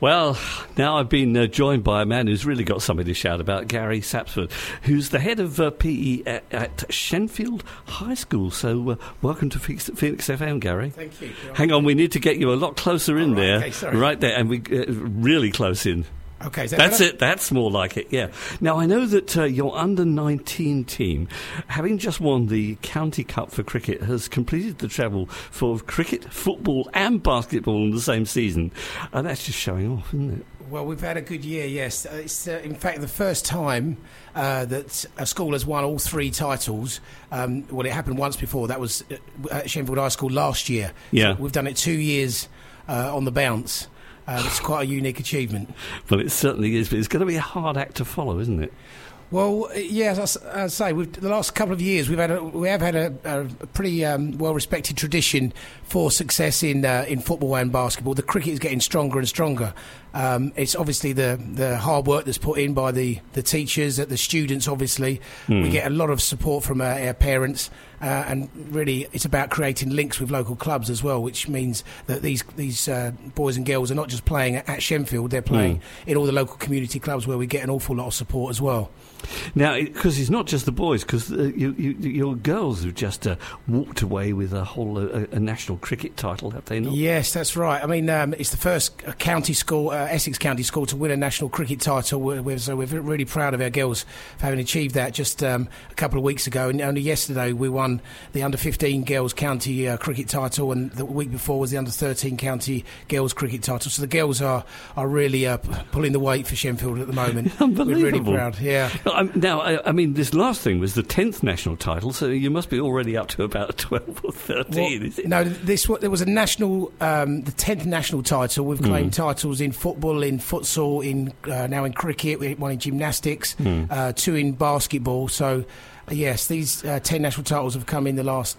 Well, now I've been joined by a man who's really got something to shout about, Gary Sapsford, who's the head of PE at Shenfield High School. So welcome to Phoenix FM, Gary. Thank you. Hang on, we need to get you a lot closer in there. Okay, sorry. Right there, and we really close in. Okay, that's it. That's more like it, yeah. Now, I know that your under-19 team, having just won the County Cup for cricket, has completed the treble for cricket, football and basketball in the same season. And that's just showing off, isn't it? Well, we've had a good year, yes. It's, in fact, the first time that a school has won all three titles. Well, it happened once before. That was at Shenfield High School last year. Yeah. So we've done it 2 years on the bounce. It's quite a unique achievement. Well, it certainly is, but it's going to be a hard act to follow, isn't it? Well, yeah, as I say, the last couple of years we have had a pretty well-respected tradition for success in football and basketball. The cricket is getting stronger and stronger. It's obviously the hard work that's put in by the teachers, the students. Obviously, we get a lot of support from our parents, and really, it's about creating links with local clubs as well, which means that these boys and girls are not just playing at Shenfield; they're playing in all the local community clubs where we get an awful lot of support as well. Now, because it's not just the boys, because your girls have just walked away with a national cricket title, have they not? Yes, that's right. I mean, it's the first county school, Essex County School, to win a national cricket title. So we're really proud of our girls for having achieved that just a couple of weeks ago. And only yesterday we won the under-15 girls county cricket title, and the week before was the under-13 county girls cricket title. So the girls are really pulling the weight for Shenfield at the moment. Unbelievable. We're really proud, yeah. Now, I mean, this last thing was the 10th national title, so you must be already up to about 12 or 13, is it? No, there was a national, the 10th national title. We've claimed titles in football, in futsal, now in cricket, one in gymnastics, 2 in basketball. So, yes, these 10 national titles have come in the last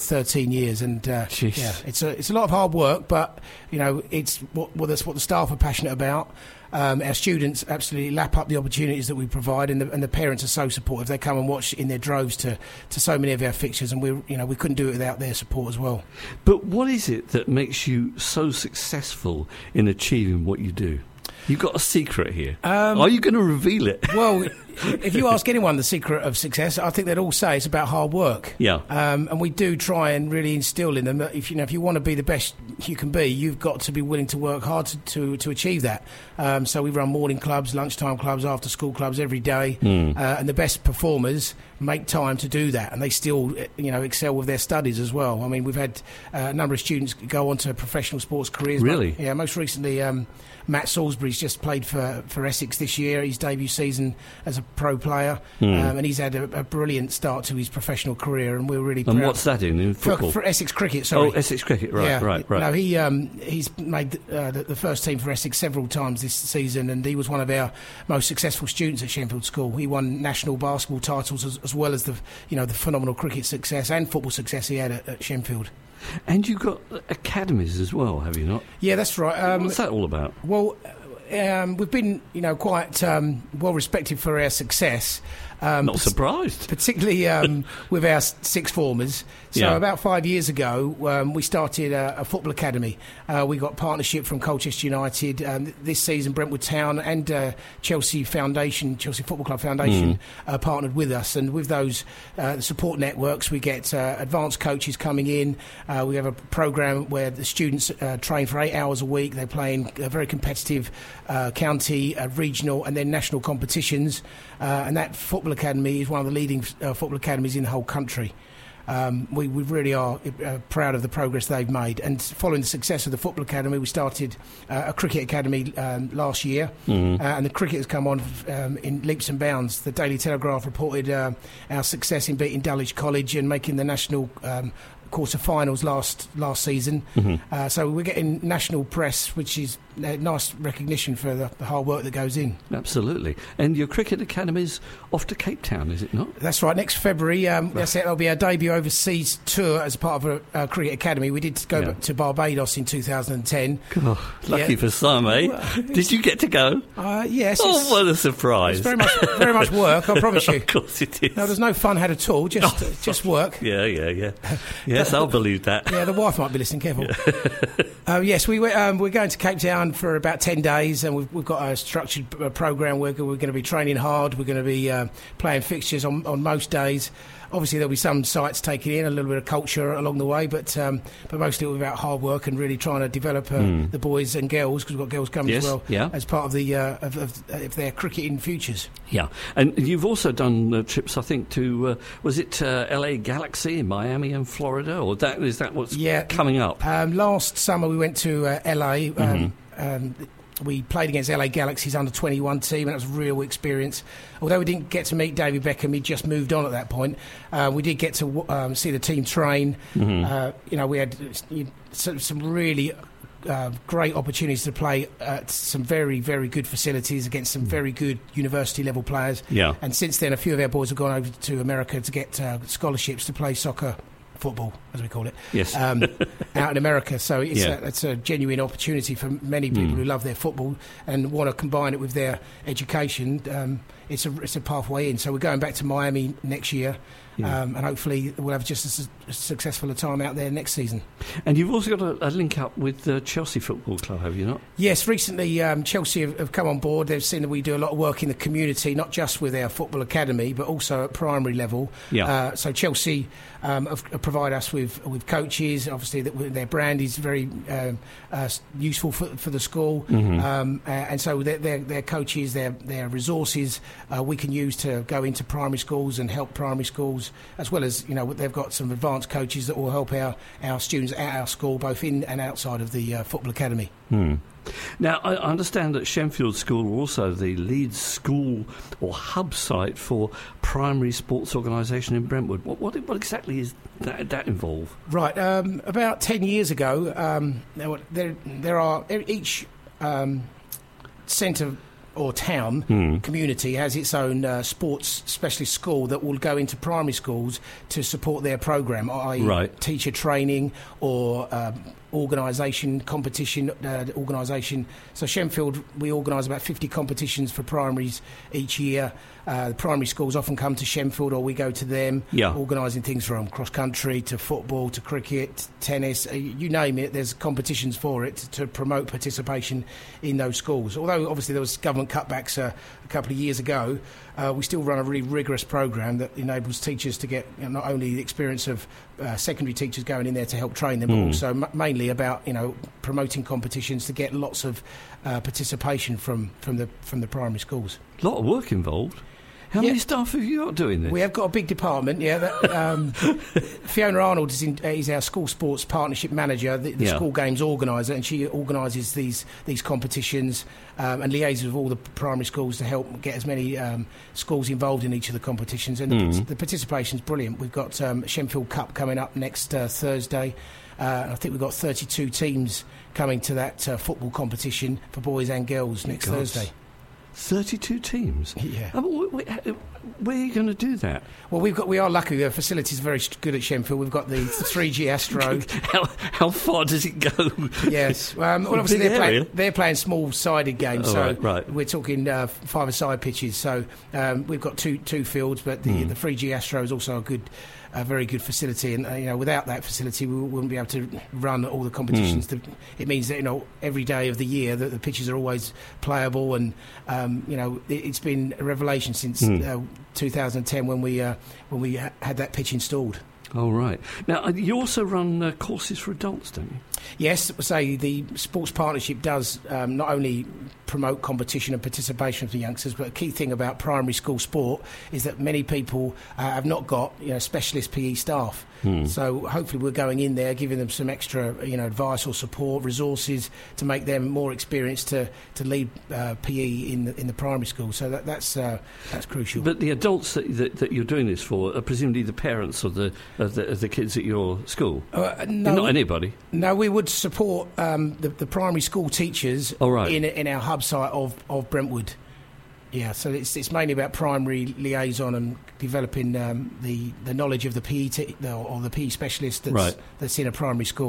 13 years, and yeah, it's a lot of hard work, but you know, it's what the staff are passionate about. Our students absolutely lap up the opportunities that we provide, and the parents are so supportive. They come and watch in their droves to so many of our fixtures, and we couldn't do it without their support as well. But what is it that makes you so successful in achieving what you do? You've got a secret here. Are you going to reveal it? Well, if you ask anyone the secret of success, I think they'd all say it's about hard work. Yeah. And we do try and really instill in them that if you want to be the best you can be, you've got to be willing to work hard to achieve that. So we run morning clubs, lunchtime clubs, after school clubs every day, and the best performers make time to do that, and they still excel with their studies as well. I mean, we've had a number of students go on to professional sports careers. Really? Yeah, most recently Matt Salisbury's just played for Essex this year, his debut season as a pro player, and he's had a brilliant start to his professional career, and we're really proud. And what's that in football? For Essex Cricket, sorry. Oh, Essex Cricket, right, yeah. right. No, he's made the first team for Essex several times this season, and he was one of our most successful students at Shenfield School. He won national basketball titles as well as the phenomenal cricket success and football success he had at Shenfield. And you've got academies as well, have you not? Yeah, that's right. What's that all about? Well, we've been, quite well respected for our success. Not surprised. Particularly with our sixth formers. So about 5 years ago, we started a football academy. We got partnership from Colchester United. This season, Brentwood Town and Chelsea Football Club Foundation partnered with us. And with those support networks, we get advanced coaches coming in. We have a programme where the students train for 8 hours a week. They play in very competitive county, regional and then national competitions. And that football academy is one of the leading football academies in the whole country. We really are proud of the progress they've made. And following the success of the football academy, we started a cricket academy last year, and the cricket has come on in leaps and bounds. The Daily Telegraph reported our success in beating Dulwich College and making the national quarter-finals last season. So we're getting national press, which is nice recognition for the hard work that goes in. Absolutely. And your cricket academy's off to Cape Town, is it not? That's right. Next February, that'll be our debut overseas tour as part of a cricket academy. We did go back to Barbados in 2010. Oh, lucky for some, eh? Did you get to go? Yes. Oh, what a surprise! It's very much work. I promise you. Of course it is. No, there's no fun had at all. Just work. Yeah. Yes, I'll believe that. Yeah, the wife might be listening. Careful. Yes, we're going to Cape Town for about 10 days, and we've got a structured program where we're going to be training hard. We're going to be playing fixtures on most days. Obviously, there'll be some sites taken in, a little bit of culture along the way, but mostly it'll be about hard work and really trying to develop the boys and girls, because we've got girls coming as well, as part of the of their cricketing futures. Yeah, and you've also done trips, I think, to was it LA Galaxy in Miami and Florida, or is that what's coming up? Last summer we went to LA. We played against LA Galaxy's under-21 team, and it was a real experience. Although we didn't get to meet David Beckham, he'd just moved on at that point. We did get to see the team train. We had some really great opportunities to play at some very, very good facilities against some very good university-level players. Yeah. And since then, a few of our boys have gone over to America to get scholarships to play football, as we call it, out in America. So it's a genuine opportunity for many people who love their football and want to combine it with their education. It's a pathway in. So we're going back to Miami next year, and hopefully we'll have just as successful a time out there next season. And you've also got a link up with the Chelsea Football Club, have you not? Yes, recently Chelsea have come on board. They've seen that we do a lot of work in the community, not just with our football academy, but also at primary level. Yeah. So Chelsea provide us with coaches. Obviously, their brand is very useful for the school, and so their coaches, their resources, we can use to go into primary schools and help primary schools, as well as they've got some advanced coaches that will help our students at our school, both in and outside of the football academy. Now, I understand that Shenfield School are also the lead school or hub site for primary sports organisation in Brentwood. What exactly is that involve? Right, about 10 years ago, there are each centre or town community has its own sports specialist school that will go into primary schools to support their programme, i.e. teacher training or organisation, competition organisation. So Shenfield, we organise about 50 competitions for primaries each year. The primary schools often come to Shenfield, or we go to them, organising things from cross-country to football to cricket, tennis, you name it. There's competitions for it to promote participation in those schools. Although obviously there was government cutbacks a couple of years ago, we still run a really rigorous programme that enables teachers to get not only the experience of secondary teachers going in there to help train them, but also mainly about promoting competitions to get lots of participation from the primary schools. A lot of work involved. How many staff have you got doing this? We have got a big department, Fiona Arnold is our school sports partnership manager, the school games organiser, and she organises these competitions and liaises with all the primary schools to help get as many schools involved in each of the competitions. And the participation's brilliant. We've got Shenfield Cup coming up next Thursday. I think we've got 32 teams coming to that football competition for boys and girls next Thursday. 32 teams? Yeah. Where are you going to do that? Well, we are lucky. The facilities are very good at Shenfield. We've got the 3G Astro. How far does it go? Yes. Well, obviously they're playing small-sided games, we're talking 5-a-side pitches. So we've got two fields, but the 3G Astro is also a very good facility, and without that facility we wouldn't be able to run all the competitions. It means that every day of the year that the pitches are always playable, and it's been a revelation since 2010 when we had that pitch installed. Oh, right. Now, you also run courses for adults, don't you? Yes, say the Sports Partnership does not only promote competition and participation for youngsters, but a key thing about primary school sport is that many people have not got specialist PE staff. So hopefully we're going in there, giving them some extra advice or support, resources to make them more experienced to lead PE in the primary school. So that's crucial. But the adults that you're doing this for are presumably the parents of the kids at your school? No, not anybody? No, we would support the primary school teachers in our hub site of Brentwood. Yeah, so it's mainly about primary liaison and developing the knowledge of the PE or the PE specialist that's in a primary school.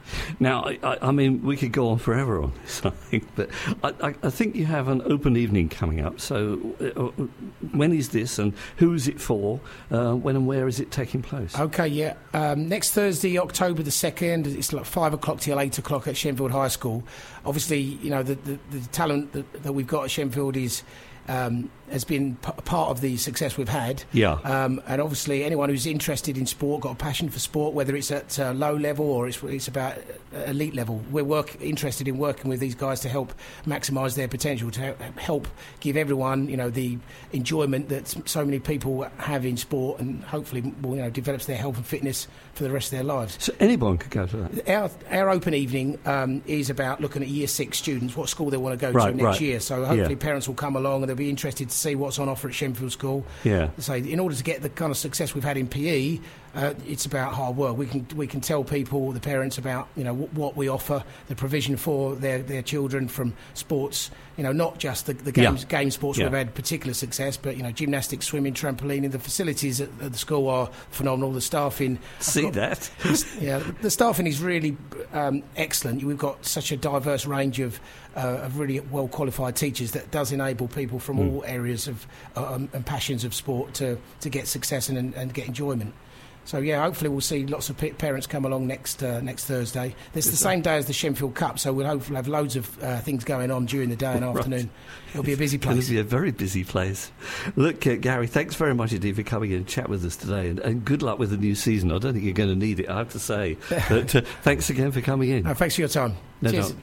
Now, I mean, we could go on forever on this, I think, but I think you have an open evening coming up. So when is this and who is it for? When and where is it taking place? OK, yeah. Next Thursday, October the 2nd, it's like 5 o'clock till 8 o'clock at Shenfield High School. Obviously, you know, the talent that we've got at Shenfield has been part of the success we've had. Yeah. And obviously anyone who's interested in sport, got a passion for sport, whether it's at low level or it's about elite level, we're interested in working with these guys to help maximise their potential, to help give everyone, you know, the enjoyment that so many people have in sport, and hopefully, you know, develops their health and fitness for the rest of their lives. So anyone could go to that? Our open evening is about looking at Year 6 students, what school they want to go to next year. So hopefully parents will come along and they'll be interested to see what's on offer at Shenfield School. Yeah. So in order to get the kind of success we've had in PE, it's about hard work. We can tell people, the parents, about, you know, what we offer, the provision for their children from sports. You know, not just the game sports where we've had particular success, but, you know, gymnastics, swimming, trampolining. The facilities at the school are phenomenal. The staffing... the staffing is really excellent. We've got such a diverse range of really well-qualified teachers that does enable people from all areas of and passions of sport to get success and get enjoyment. So, yeah, hopefully we'll see lots of parents come along next Thursday. It's the same day as the Shenfield Cup, so we'll hopefully have loads of things going on during the day and afternoon. It'll be a busy place. It'll be a very busy place. Look, Gary, thanks very much indeed for coming in and chat with us today, and good luck with the new season. I don't think you're going to need it, I have to say. But thanks again for coming in. Thanks for your time. Cheers.